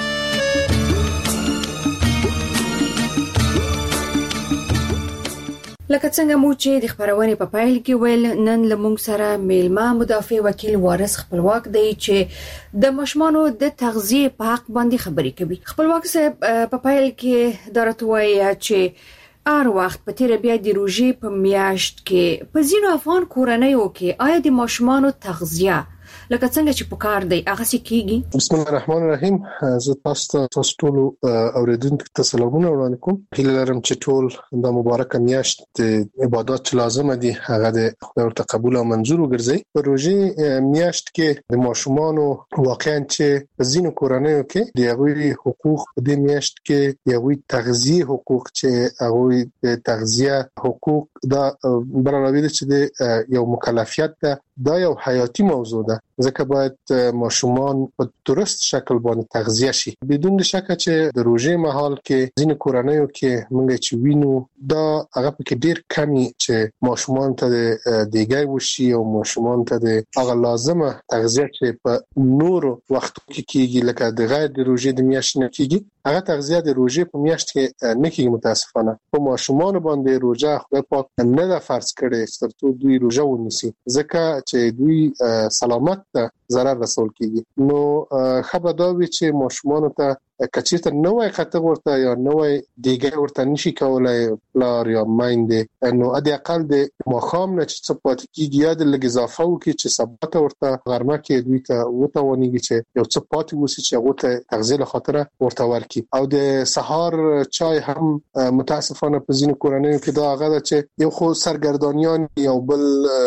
لکه څنګه مو چې د خبرونه په پایل کې ویل نن لمونږ سره میلمه مدافع وکیل وارث خپلواک دی چې د مشمانو د تغذیه په حق باندې خبرې کوي خپلواک صاحب په پایل کې درته وایي چې هر وخت په تیر بیا د روژې په میاشت کې په ځینو افغان کورنیو کې آیا د مشمانو تغذیه لکه څنګه چې پکار دی هغه څه کیږي بسم الله الرحمن الرحیم زه تاسو ته ټول اوریدونکو ته سلامونه وړاندې کوم هیله لرم چې ټول د مبارکه میاشت د عبادت چې لازم دي هغه د خدای ورته قبول او منظور وګرځي په روژې میاشت کې د ماشومانو واقعا چې ځینو کورنیو کې د هغوی حقوق په دې میاشت کې د هغوی تغذیه حقوق چې هغوی د تغذیه حقوق دا برابروي چې د یو مکلفیت ده دا یو حیاتي موضوع ده ځکه باید ماشومان په درست شکل باندې تغذیه شي. بدون شک چې د روژې مهال کې ځینې کورنیو کې موږ چې وینو دا هغه پکې ډیر کمی چې ماشومان ته د دیګای وشي او ماشومان ته د هغه لازمه تغذیه چې په نورو وختو کې کیږي لکه د غیر د روژې د میاشتې نه کیږي، هغه تغذیه د روژې په میاشت کې نه کیږي. متاسفانه په ماشومان باندې روژه خدای پاک نه د فرض کړي ترڅو دوی روژه ونیسي، ځکه چې دوی سلامت ته ضرر رسول کیږي. نو خبرداري چې ماشومان ته کچېته نوې خطر ورته یا نوې دیګه ورته نشي کولای پلار یا مایندې، نو ا دې اقل د مخام نه چې څه پاتې کیږي یا د لږ اضافه وکړي چې سبا ته ورته غرمه کې دوی ته وته ونیږي چې یو څه پاتې وسی چې هغه ته تغذیه خاطر ورته ورکړي. او د سحر چای هم متاسفانه په ځینو کورنیو کې دا هغه چې یو خو سرګردانیان یو بل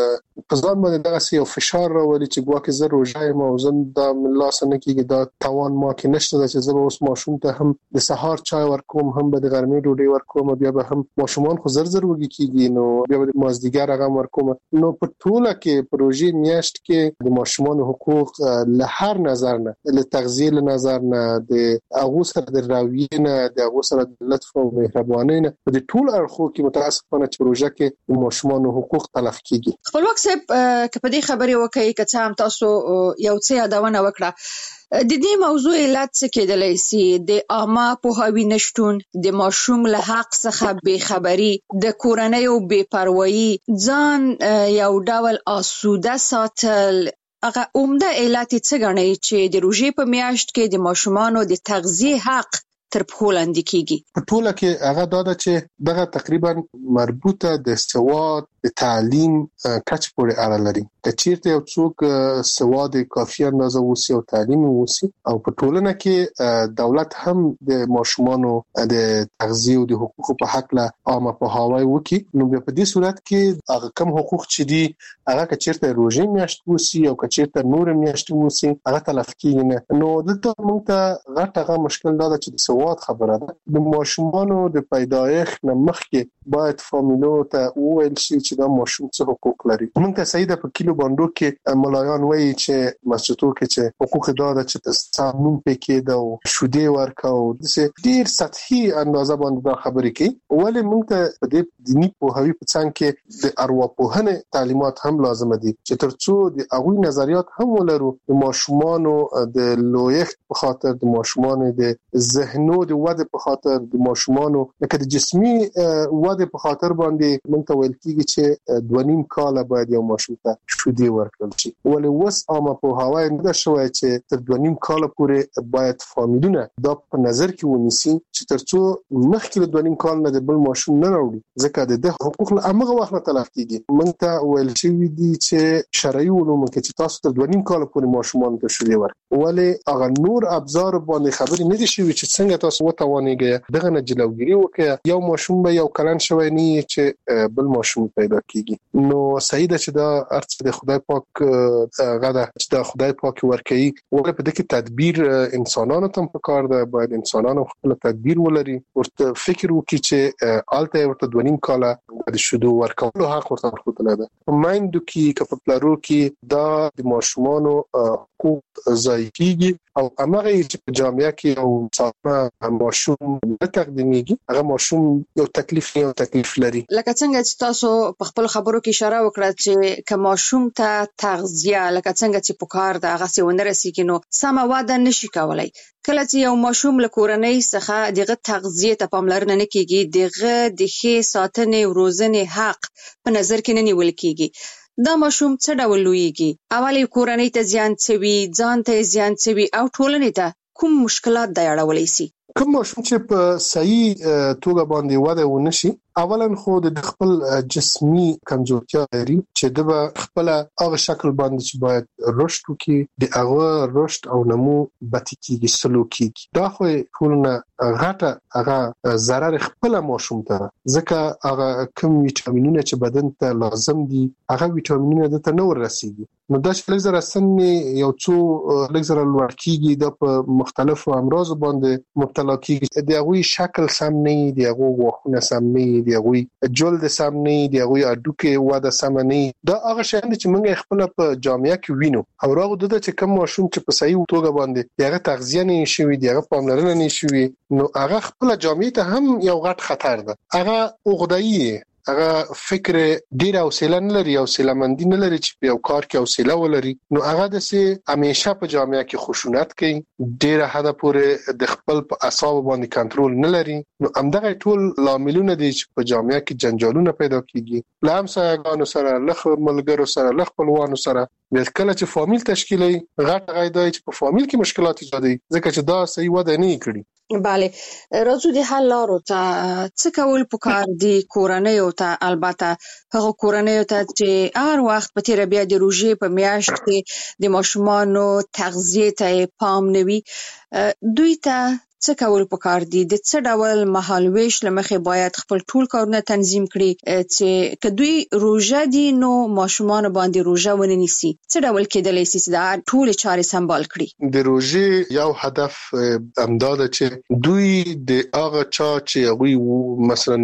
قضا باندې دغه یو فشار راولي چې ګواکې زه روژه ما وزن دا ملاس نه کیږي، دا توان ما کې نشته چې زه اوس ماشوم ته هم د سحر چای ورکوم، هم به د غرمې ډوډۍ ورکوم، بیا به هم ماشومان خو زر زر وږي کیږي، نو بیا به مازدیګر هغه ورکوم. نو په ټوله کې پروژې میاشت کې د ماشومان حقوق له هر نظر نه، له تغذیه له نظر نه، د هغه سره د راویې نه، د هغه سره د لطف او مهرباني نه، په ټول اړخو کې متاسفانه چې پروژه کې د ماشومان حقوق تلف کیږي. خپلواک صاحب که په دې خبرې وکړي که څه هم تاسو یو څه یادونه وکړه، د دې موضوع علت څه کېدلی سي؟ د عامه پوهاوي نشټون، د ماشوم له حق څخه بې خبري، د کورنیو بې پروایي، ځان یو ډول آسوده ساتل، هغه عمده علت څه ګڼئ چې د روژې په میاشت کې د ماشومانو د تغذیه حق تر پښو لاندې کیږي؟ په ټوله کې هغه دا ده چې دغه تقریبا مربوطه د سواد د تعلیم کچ پورې اړه لري. که چیرته یو څوک سواد کافي اندازه وسی او تعلیم وسی او په ټولنه کې دولت هم د ماشومانو د تغذیه او د حقوقو په حق له عامه پوهاوی وکي، نو په دې صورت کې هغه کم حقوق چې دي هغه که چیرته روژې میاشت وسی او که چیرته نور میاشت وسی هغه تلف کیږي نه. نو دلته موږ ته غټ هغه مشکل دا چې د سواد خبره ده. د ماشومانو د پیدایښت نه مخکې باید فامیلو ته وویل شي چې دا ماشوم څه حقوق لري. موږ ته سیده په کیلو باندې کې ملایان وایي چې مسجدو کې چې حقوق دا ده چې سامون پکې دا او شودې ورکاو، د ډیر سطحي اندازه باندې دا خبرې کوي. ولې موږ ته په دې دیني پوهاوی په څنګ کې د ارواپوهنې تعلیمات هم لازم دي چې ترڅو د هغوی نظریات هم ولرو، د ماشومانو د لویښت په خاطر، د ماشومانو د ذهنو د وده په خاطر، د ماشومانو لکه د جسمي وده په خاطر باندې موږ ته ویل کیږي چې دوه نیم کاله باید یو ماشوم ته شودې ورکړل شي. ولې اوس عامه پوهاوی نه ده شوی چې تر دوه نیم کاله پورې باید فامیلونه دا په نظر کې ونیسي چې ترڅو مخکې له دوه نیم کال نه د بل ماشوم نه راوړي، ځکه د دې حقوق له هغه وخت نه تلف کیږي. موږ ته ویل شوی دي چې شرعي علوم کې چې تاسو تر دوه نیم کال پورې ماشومان ته شودې ورکړئ، ولې هغه نور ابزار باندې خبرې نه دي شوی چې څنګه تاسو وتوانیږئ دغه نه جلوګیری وکړئ. یو ماشوم به یو کلن شوی نه چې بل ماشوم پیدا کیږي. نو صحیح ده چې دا ارڅ د خدای پاک غدا چې دا خدای پاک ورکړي، ولې په دې کې تدبیر انسانانو ته په کار ده. باید انسانانو خپل تدبیر ولري، ورته فکر وکړي چې آلته ورته دوه نیم کاله د شودو ورکولو حق ورته ورکړل ده. په مایندو کې که په پلارو کې دا د ماشومانو حقوق ضایع کیږي او هغه چې په جامعه کې او ساتنه ماشوم نه تقدیمیږي، هغه ماشوم یو تکلیف یو تکلیف لري. لکه څنګه چې تاسو په خپل خبرو کې اشاره وکړه چې که ماشوم ته تغذیه لکه څنګه چې پکار ده هغه څه ونه رسیږي نو سمه وده نشي کولای. کله چې یو ماشوم له کورنۍ څخه دغه تغذیه ته پاملرنه نه کیږي، دغه د ښې ساتنې او روزنې حق په نظر کې نه نیول کیږي، دا ماشوم څه ډول لویږي؟ اولې کورنۍ ته زیان څوي، ځان ته زیان څوي او ټولنې ته کوم مشکلات دی اړولی سي؟ کوم ماشوم چې په صحیح توګه باندې وده ونشي، اولا خو د خپل جسمي کمزورتیا لري چې د خپل هغه شکل باندې چې باید رشد وکړي، د هغه رشد او نمو بتیږي سلوکي. دا خو ټولنه غټه هغه ضرر خپل ماشوم ته، ځکه هغه کوم ویټامینونه چې بدن ته لازم دي هغه ویټامینونه د ته نه ورسیږي. نو دا چې لږ زره سن یو څو لږ زره لوړ کیږي، د په مختلفو امراض باندې مبتلا کیږي، د هغه شکل سم نه دی، د هغه غوښونه سم نه دی غوي جلد سم نه دی غوي اډوکه واده سم نه دا هغه شیان چې موږ خپل په جامعه کې وینو او راغو د چې کوم ماشوم چې په صحیح توګه باندې هغه تغذیه نه شي دی هغه پاملرنه نه شي نو هغه خپل جامعه ته هم یو غټ خطر ده هغه اوغدایي هغه فکر ډیر حوصله نه لري او سلامندی نه لري چې په یو کار کې حوصله ولري نو هغه د سه همیشه په جامعه کې خشونت کوي ډیر حدا پورې د خپل په اعصاب باندې کنټرول نه لري نو همدغه ټول لاملونه دي چې په جامعه کې جنجالونه پیدا کیږي لام سره سره لخ ملګرو سره لخ خپلوانو سره د کله چې فامیل تشکیلي غټ غیدای چې په فامیل کې مشکلات ایجادوي ځکه چې دا صحیح وده نه کړي بله راځو د حل لارو ته څه کول پکار دي کورنۍ او ته البته هغه کورنۍ ته چې هر وخت په تیر بیا د روزي په میاشت کې د ماشومانو تغذیه ته پام نوي دوی ته څه کول پکار دي د څه ډول مهالويش لمخې باید خپل ټول کارونه تنظیم کړي چې کدوې روزه دي نو ماشومان باندې روزه وننسي څه ډول کېدلی شي چې دا ټول چارې سمبال کړي د روزي یو هدف امداد چې دوی د هغه چا چې هغه مثلا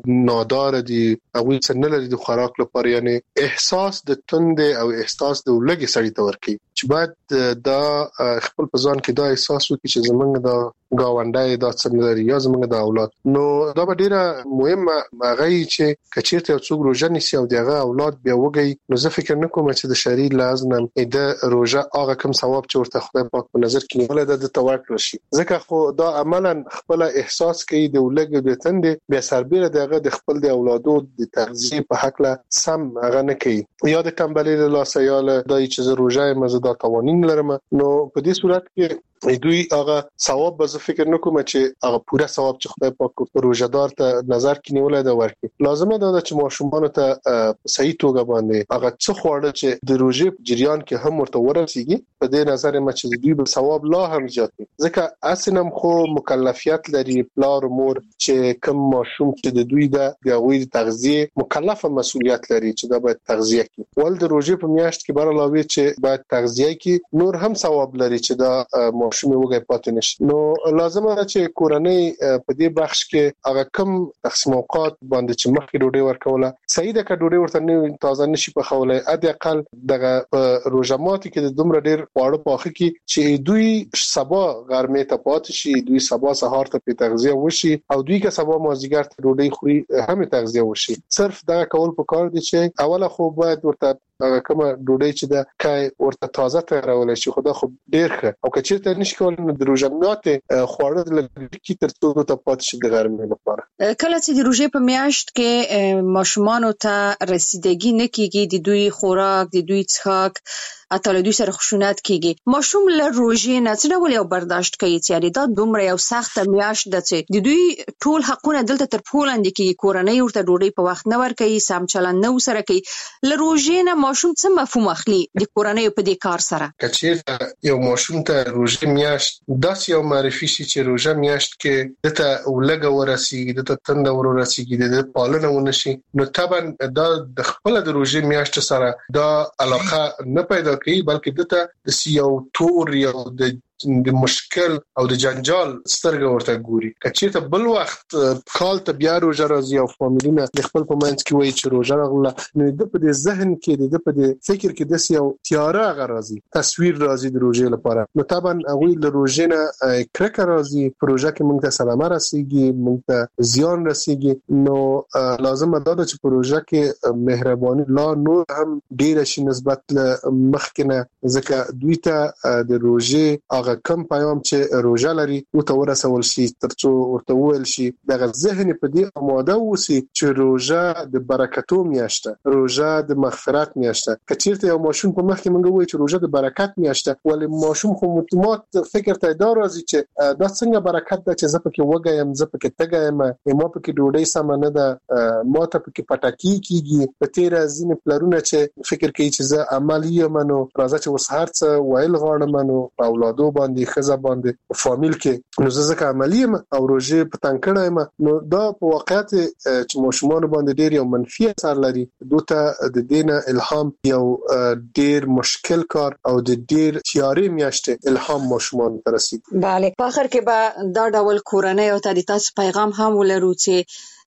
نادار دي هغه څنګه لري د خوراک لپاره یعنی احساس د تند او احساس د لګي سړی تور کی چې بعد دا خپل پزان کې دا احساس وکړي چې زمونږ دا گاونډای دا څنګه لري یا زمونږ د اولاد نو دا به ډیره مهمه مغی چې کچیرته یو څوک روزه نیسي او دغه اولاد بیا وګي نو زه فکر نکوم چې د شری لازم د روزه هغه کوم ثواب چې ورته خدای پاک په نظر کې نیولای د توکل شي ځکه خو دا عملاً خپل احساس کوي د ولګ د تند بیا سربېره دغه د خپل د اولادو د تغذیه په حق له سم هغه نه کوي یا د کمبلې له لاسه یا له دای چې روزه مزه قوانین لرم نو په دې صورت کې دوی هغه ثواب به فکر نکوم چې هغه پوره ثواب چې خدای پاک په روزدار ته نظر کې نیولای دا ورکړي لازمه ده چې ماشومان ته صحیح توګه باندې هغه څه خوړل چې د روزي جریان کې هم ورته ورسیږي په دې نظر ما چې دوی به ثواب لا هم زیات ځکه اسنم خو مکلفیت لري پلار مور چې کوم ماشوم چې د دوی د غوي تغذیه مکلفه مسولیت لري چې دا باید تغذیه کوي ول د روزي په میاشت کې بر علاوه چې باید تغذیه کوي نور هم ثواب لري چې دا ماشوم وګي پاتې نشي نو لازمه ده چې کورنۍ په دې بخش کې هغه کم تقسیم اوقات باندې چې مخکې ډوډۍ ورکوله صحیح ده که ډوډۍ ورته نه تازه نشي پخولای ادي اقل دغه روزمات کې د دومره ډیر پاړو پاخه کې چې دوی سبا غرمې ته پاتې شي دوی سبا سهار ته په تغذیه وشي او دوی که سبا مازیګر ته ډوډۍ خوري هم تغذیه وشي صرف دا کول پکار دي چې اوله خو باید ورته هغه کومه ډوډۍ چې د کای ورته تازه تیارول شي خدا خو ډیر ښه او که چیرته نشي کولای نو د روزمات خوړل لږ تر څو ته پاتې شي د غرمې لپاره کله چې د روزي په میاشت کې ماشومان ته رسیدګي نه کیږي د دوی خوراک د دوی څښاک اته له دوی سره خشونت کیږي ماشوم له روزي نه څه ډول یو برداشت کوي چې دا دومره یو سخت میاشت ده چې د دوی ټول حقونه دلته تر پولاند کې کورنۍ ورته ډوډۍ په وخت نه ور کوي سم چلند نه وسره کوي له روزي نه ماشوم څه مفهوم اخلي د کورنۍ په دې کار سره کچیر یو ماشوم ته روزي میاشت داس یو معرفي شي چې روزه میاشت کې دته ولګ ورسیږي دته تند ورسیږي د پالنه ونشي نو طبعا دا د خپل د روزي میاشت سره دا علاقه نه پیدا کوي بلکې دته د سیاو تور یو د د مشکل او د جنجال سترګه ورته ګوري کچېته بل وخت کال ته بیا روزه راځي او فامیلونه د خپل په منځ کې وایي چې روزه راغله نو د په دې ذهن کې د په دې فکر کې د سیاو تیاره غراځي تصویر راځي د روزه لپاره نو طبعا هغه د روزه نه کرکه راځي پروژه کې موږ ته سلامه رسیږي موږ ته زیان رسیږي نو لازم ده چې پروژه کې مهرباني لا نور هم ډیر شي نسبت له مخکنه ځکه دوی ته د روزه کم پیغام چې روزه لري او ته ورسول شي ترڅو ورته ویل شي دغه ذهن په دې آماده وسی چې روزه د برکتو میاشته روزه د مغفرت میاشته کچیرته یو ماشوم په مخ کې موږ وایو چې روزه د برکت میاشته ولی ماشوم خو متمات فکر ته دا راځي چې دا څنګه برکت ده چې زه پکې وګایم زه پکې تګایم ما پکې ډوډۍ سم نه ده ما ته پکې پټاکی کیږي په تیر ازین پلرونه چې فکر کوي چې زه عملی منو راځه چې وسهار څه وایل غواړم منو اولادو باندې خزه باندې فامیل کې نو زه ځکه عملی او روزه په تنکړایم نو دا په واقعیت چې ماشومان باندې ډیر یو منفي اثر لري دوته د دینه الهام یو ډیر مشکل کار او د ډیر تیارې میاشته الهام ماشومان ترسي bale په اخر کې به دا ډول کورنۍ او تاسو پیغام هم ولرو چې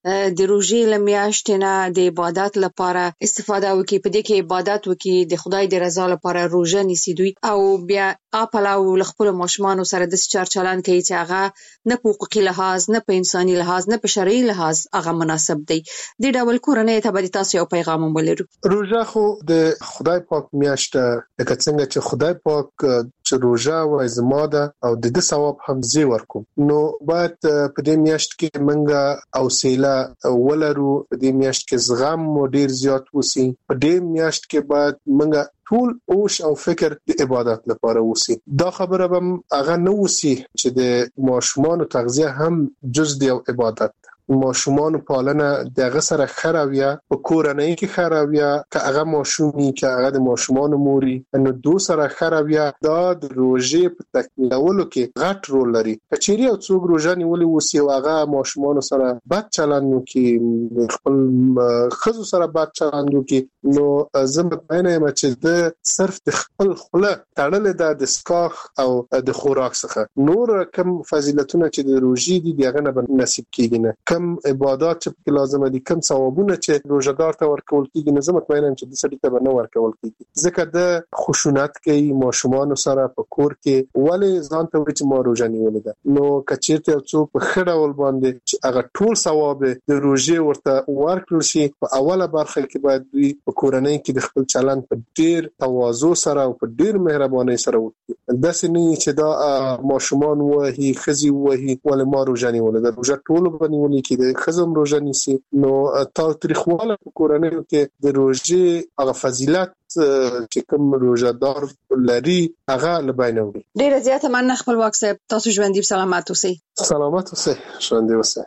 د روژې له میاشتې نه د عبادت لپاره استفاده وکړي، په دې کې عبادت وکړي، د خدای د رضا لپاره روژه نیسي دوی، او بیا اپلاو له خپلو ماشومانو سره د چار چلند کوي چې هغه نه په حقوقي لحاظ، نه په انساني لحاظ، نه په شرعي لحاظ هغه مناسب دی. د ډول کورنۍ ته به تاسو یو پیغام ولرو. روژه خو د خدای پاک میاشت لکه څنګه چې خدای پاک چې روژه وای زما ده او د دې ثواب هم زی ورکوم، نو باید په دې میاشت کې منګه حوصله ولرو، په دې میاشت کې زغم مو ډیر زیات وسی، په دې میاشت کې باید منګه ټول اوش او فکر د عبادت لپاره وسی. دا خبره هم هغه نه وسی چې د ماشومان تغذیه هم جز دی او عبادت ماشومان پالنه دغه سره خراویا په کورنۍ کې خراویا که هغه ماشومي که هغه د ماشومان موري نو دو سره خراویا دا د روژې په تکمیلولو کې غټ رول لري. کچيري او څوک روژه نیولې وسی او هغه ماشومان سره بد چلند وکي، خپل خزو سره بد چلند وکي، نو زه مطمئنه یم چې د صرف د خپل خله تړلې ده د سکاخ او د خوراک څخه، نور کم فضیلتونه چې د روژې دي دغه نه نصیب کیږي نه، کم عبادت چې لازم دي، کم ثوابونه چې روزګار ته ورکول کیږي، نو زه مطمئنه یم چې د سړي ته نه ورکول کیږي، ځکه د خشونت کوي ماشومان سره په کور کې، ولی ځان ته وایي چې ما روزه نیولې ده، نو کچیرته څوک په خړه ول باندې چې هغه ټول ثواب د روزې ورته ورکړل شي، په اوله برخه کې باید دوی په کورنۍ کې د خپل چلند په ډیر تواضع سره او په ډیر مهرباني سره وکړي، داسې نه چې دا ماشومان وایي خزي وایي ول ما روزه نیولې ده، روزه ټول باندې کې د خزم روزه نیسي، نو تاریخواله په کورنۍ کې د روزې هغه فضیلت چې کوم روزادار لري هغه لباینه وي. ډیره زیاته مننه خپلواک صاحب، تاسو ژوندۍ سلامات اوسئ. سلامات اوسئ، ژوندۍ اوسئ.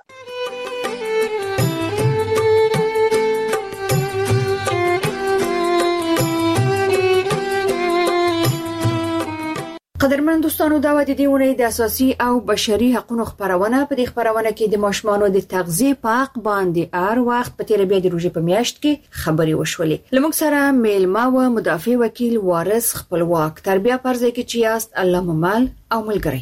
قدرمن دوستانو، دا د دې ونې د اساسي او بشري حقوقو خبرونه په دې خبرونه کې د ماشومانو د تغذیه په حق باندې هر وخت په تیر بیا د روزې په میاشت کې خبري وشولې. لمک سره میلمه و مدافع وکیل وارث خپلواک تربیه پرځای کې چې یاست الله ممل او ملګری.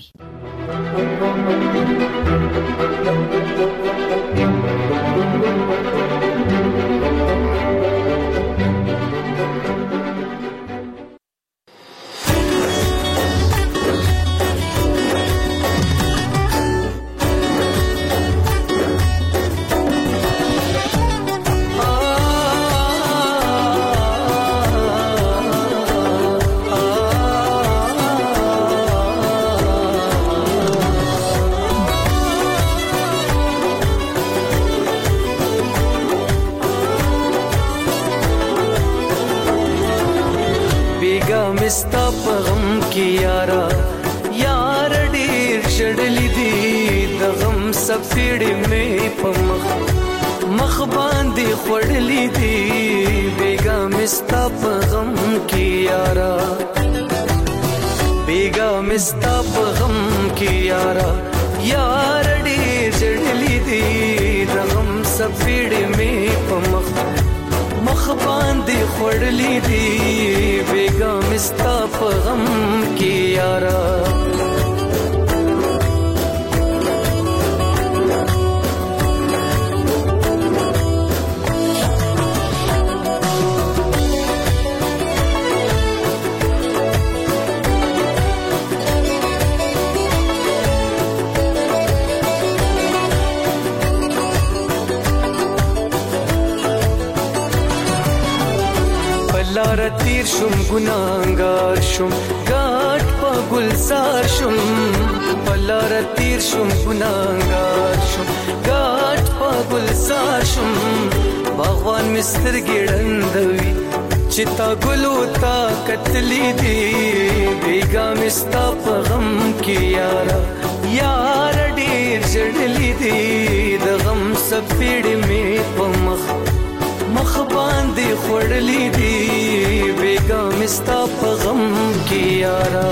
مستا پغم کی یارا یار ډیر شړلې دي د غم سفیړې مې په مخ مخ باندې خړلې دي بیگا مستا پغم کی یارا بیگا مستا پغم کی یارا یار ډیر شړلې دي د غم سفیړې مې په مخ مخ باندې خړلې دي بیگا مستا په غم کې یارا لار تیر شم ګناګار شم ګاټ په ګلزار شم لار تیر شم ګناګار شم ګاټ په ګلزار شم باغوان مستر ګړندوي چې تا ګلو تا کتلی دی بیگا مستا په غم کې یارا یار ډیر جړلی دی د غم سپېړې مې په مخ مخ باندې خړلې دي بیگا مستا په غم کې یارا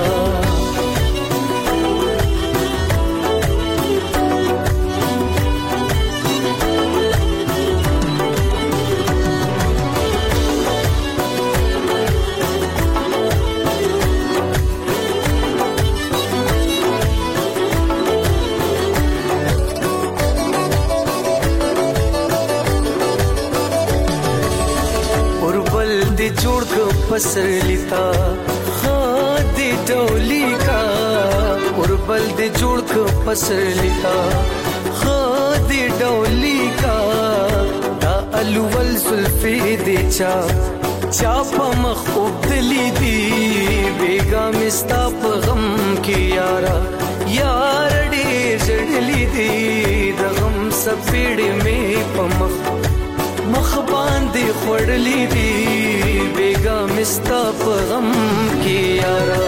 جوړ کو پسرلی تا خا دې ډولي کا اوربل دې جوړ کو پسرلی تا خا دې ډولي کا دا الول زلفي دې چا چا په مخ وبدلی دی بیگا مستا په غم کې یارا یار ډېر جړلی دی د غم سپېړې مې په مخ مخ باندې خړلې دی بیگا مستا په غم کې یارا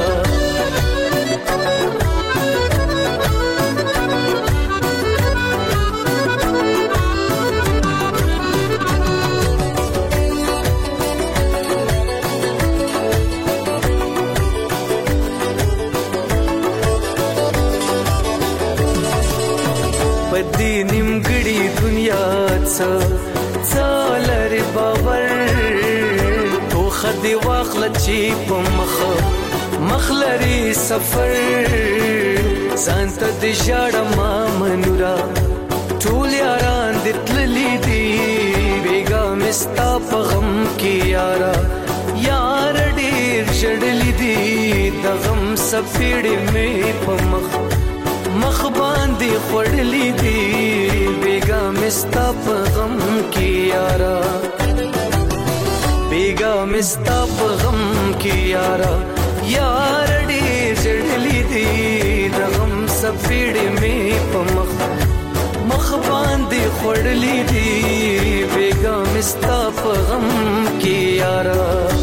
پدې نیمګړي دنیا څه څالر باور تو خدي واخل چی په مخ مخلري سفر سانت د ژړ ما منورا ټول یاران د تللی دی بیگا مستا په غم کې یارا یار ډېر جړلی دی د غم سپېړې مې په مخ مخ باندې خړلې دی بیگا مستا په غم کې یارا بیگا مستا په غم کې یارا یار ډېر جړلې دی د غم سپېړې مې په مخ مخ باندې خړلې دی بیگا مستا په غم کې یارا